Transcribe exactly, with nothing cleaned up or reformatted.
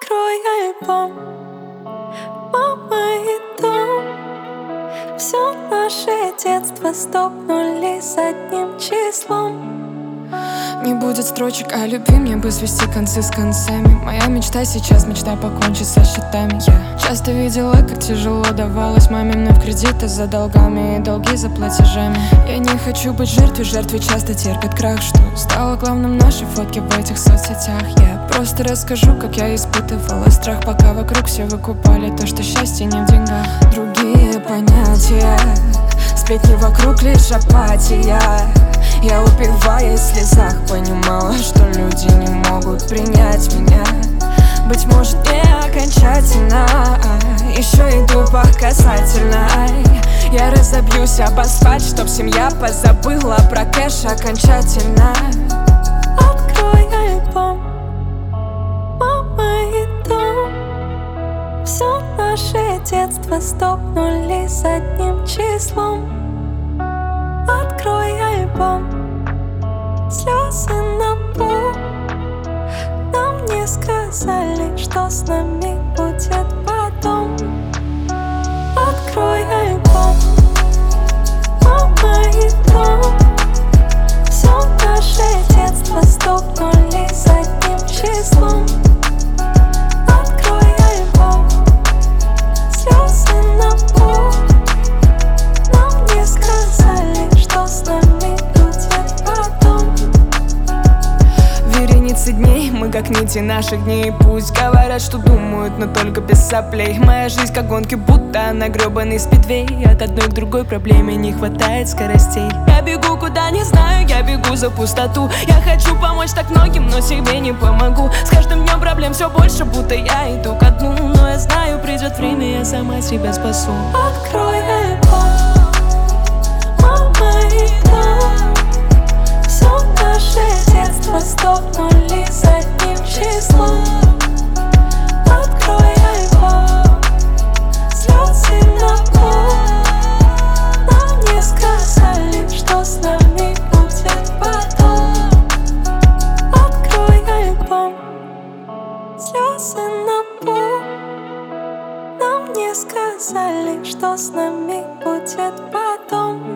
Открой альбом, мама и дом. Все наше детство стопнули с одним числом. Не будет строчек о любви, мне бы свести концы с концами. Моя мечта сейчас, мечта покончить со счетами. Я часто видела, как тяжело давалось маминым в кредиты за долгами и долги за платежами. Я не хочу быть жертвой, жертвы часто терпят крах, что стало главным наши фотки в этих соцсетях. Я просто расскажу, как я испытывала страх, пока вокруг все выкупали то, что счастье не в деньгах. Другие понятия, сплетни вокруг, лишь апатия. Я, упиваясь в слезах, понимала, что люди не могут принять меня. Быть может, не окончательно, еще иду по касательной. Я разобьюсь об асфальт, чтоб семья позабыла про кэш окончательно. Открой альбом, мама и дом. Все наше детство стопнули с одним числом. Открой альбом, слезы на пол. Нам не сказали, что с нами будет потом. Открой альбом, мама и дом. Все наше детство стопнули с одним числом. Открой альбом, слезы на пол. Нам не сказали, что с нами будет потом. Вереницы дней, мы как нити наших дней. Пусть говорят, что думают, но только без соплей. Моя жизнь как гонки, будто на гребаный спидвей. От одной к другой проблеме не хватает скоростей. Я бегу куда не знаю, я бегу за пустоту. Я хочу помочь так многим, но себе не помогу. С каждым днем проблем все больше, будто я иду ко дну. Но я знаю, придет время, я сама себя спасу. Открой альбом, мама и дом. Все наше детство стопнули с одним числом. Открой альбом, слезы на пол. Нам не сказали, что с нами будет потом. Открой альбом, слезы на пол. Нам не сказали, что с нами будет потом.